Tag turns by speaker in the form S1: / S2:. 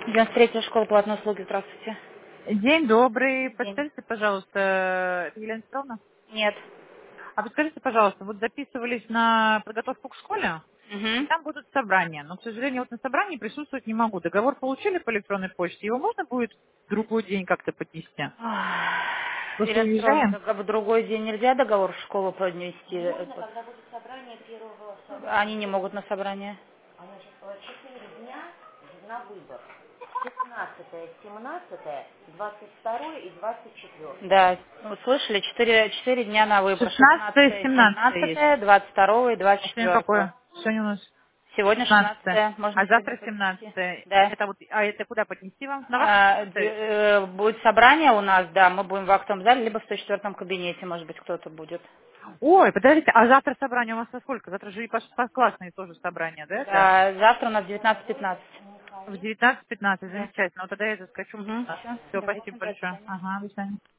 S1: 93-я школа платной услуги, здравствуйте.
S2: День добрый.
S1: День.
S2: Подскажите, пожалуйста, это Елена Петровна?
S1: Нет.
S2: А подскажите, пожалуйста, вот записывались на подготовку к школе, и
S1: Угу.
S2: там будут собрания. Но, к сожалению, вот на собрании присутствовать не могу. Договор получили по электронной почте, его можно будет в другой день как-то поднести? Просто
S1: Елена Петровна,
S2: уезжаем.
S1: в другой день нельзя договор в школу поднести? Можно, когда будет собрание первого собрания. Они не могут на собрание.
S3: Значит, 4 дня на выбор. 16, 17, 22 и 24.
S1: Да, вы слышали, четыре дня на выбор.
S2: 16 и
S1: 16,
S2: 17 есть.
S1: 17, 22 и
S2: А сегодня
S1: 24.
S2: какое? Сегодня у нас
S1: Сегодня
S2: 16.
S1: 16, можно
S2: А
S1: сегодня
S2: завтра
S1: поднести.
S2: 17.
S1: Да.
S2: Это вот, а это куда поднести вам? На ваше место поставить?
S1: Будет собрание у нас, да, мы будем в актовом зале, либо в 104 кабинете, может быть, кто-то будет.
S2: Ой, подождите, а завтра собрание у вас во сколько? Завтра же и по классные тоже собрание, да, это?
S1: Да, завтра у нас 19:15.
S2: В 19:15,
S1: Да.
S2: замечательно. Вот тогда я заскочу.
S1: Угу, все,
S2: Все,
S1: давайте,
S2: спасибо
S1: до
S2: большое.
S1: свидания.
S2: Ага, до свидания.